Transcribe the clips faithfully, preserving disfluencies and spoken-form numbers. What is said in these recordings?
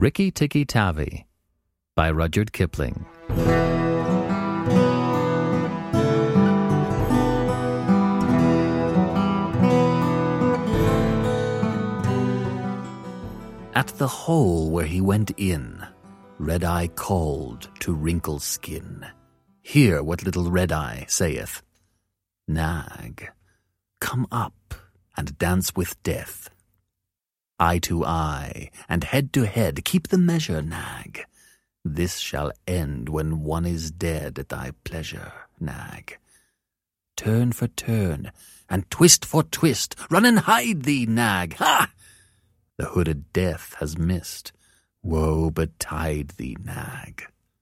Rikki Tikki Tavi by Rudyard Kipling. At the hole where he went in, Red-Eye called to Wrinkle Skin. Hear what little Red-Eye saith. Nag, come up and dance with death. Eye to eye and head to head, keep the measure, Nag. This shall end when one is dead at thy pleasure, Nag. Turn for turn and twist for twist, run and hide thee, Nag. Ha! The hooded death has missed. Woe betide thee, Nag.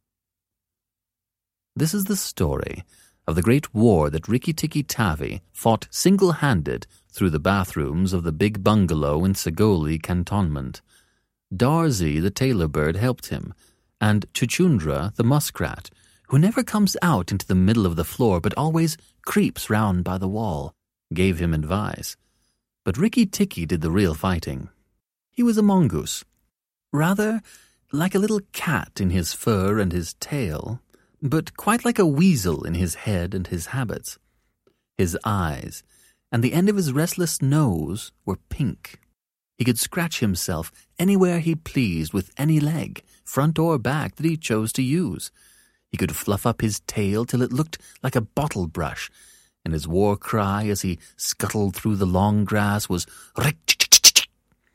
This is the story of the great war that Rikki Tikki Tavi fought single-handed through the bathrooms of the big bungalow in Segoli cantonment. Darzee the tailor bird helped him, and Chuchundra the muskrat, who never comes out into the middle of the floor but always creeps round by the wall, gave him advice. But Rikki Tikki did the real fighting. He was a mongoose, rather like a little cat in his fur and his tail, but quite like a weasel in his head and his habits. His eyes and the end of his restless nose were pink. He could scratch himself anywhere he pleased with any leg, front or back, that he chose to use. He could fluff up his tail till it looked like a bottle brush, and his war cry as he scuttled through the long grass was "Rick-ch-ch-ch-ch."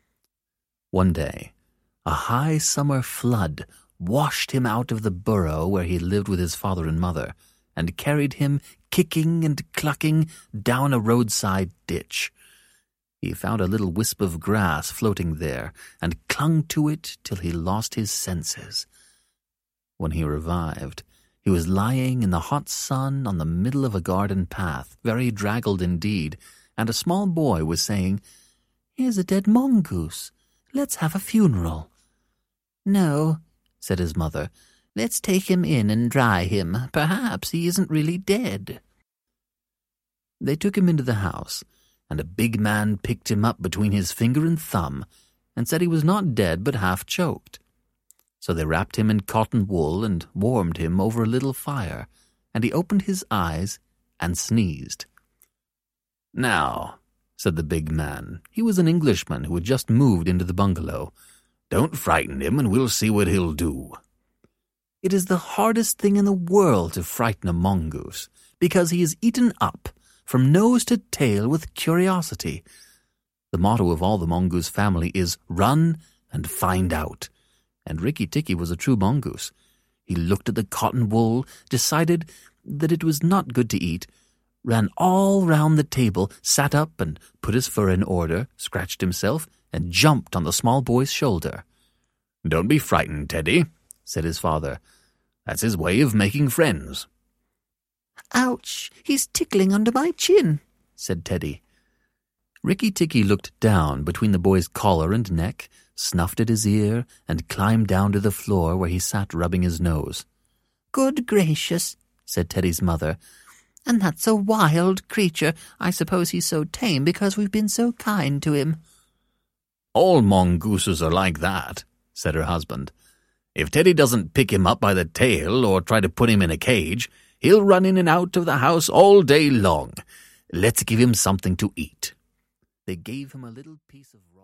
One day, a high summer flood washed him out of the burrow where he lived with his father and mother, and carried him kicking and clucking down a roadside ditch. He found a little wisp of grass floating there, and clung to it till he lost his senses. When he revived, he was lying in the hot sun on the middle of a garden path, very draggled indeed, and a small boy was saying, "Here's a dead mongoose. Let's have a funeral." "No," said his mother. "Let's take him in and dry him. Perhaps he isn't really dead." They took him into the house, and a big man picked him up between his finger and thumb and said he was not dead but half choked. So they wrapped him in cotton wool and warmed him over a little fire, and he opened his eyes and sneezed. "Now," said the big man, he was an Englishman who had just moved into the bungalow, "don't frighten him and we'll see what he'll do." It is the hardest thing in the world to frighten a mongoose, because he is eaten up from nose to tail with curiosity. The motto of all the mongoose family is run and find out, and Rikki Tikki was a true mongoose. He looked at the cotton wool, decided that it was not good to eat, ran all round the table, sat up and put his fur in order, scratched himself, and jumped on the small boy's shoulder. "Don't be frightened, Teddy," said his father. "That's his way of making friends." "Ouch, he's tickling under my chin," said Teddy. Rikki Tikki looked down between the boy's collar and neck, snuffed at his ear, and climbed down to the floor where he sat rubbing his nose. "Good gracious," said Teddy's mother. "And that's a wild creature. I suppose he's so tame because we've been so kind to him." "All mongooses are like that," said her husband. "If Teddy doesn't pick him up by the tail or try to put him in a cage, he'll run in and out of the house all day long. Let's give him something to eat." They gave him a little piece of